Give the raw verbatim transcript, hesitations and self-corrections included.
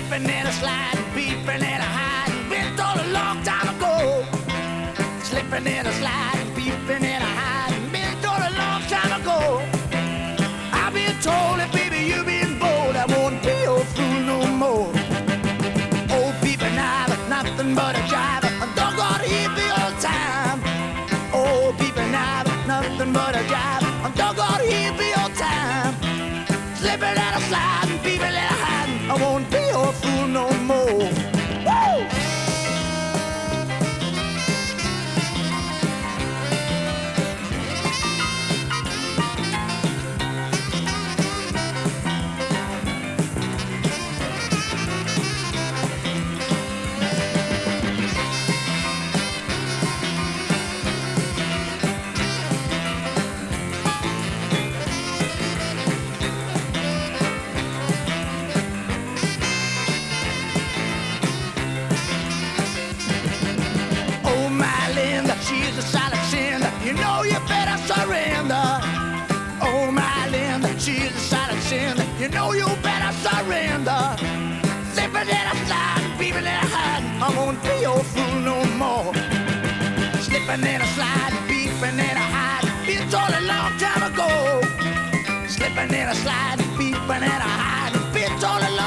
Slipping and a sliding, beeping and a hiding, been told a long time ago. Slipping and a sliding, beeping and a hiding, been told a long time ago. I've been told that baby you've been bold, I won't be your fool no more. Old people now, but nothing but a jive, and don't go to hear me all the time. Old people now, but nothing but a jive, and don't go to hear me all the time. Slipping and a sliding, beeping and a hiding, I won't be your fool no more. Woo! She's a silent sinner, you know you better surrender. Oh my Linda, she's a silent sinner, you know you better surrender. Slipping and a sliding, beeping and a hiding, I won't be your fool no more. Slipping and a sliding, beeping and a hiding, been told a long time ago. Slipping and a sliding, beeping and a hiding, been told a long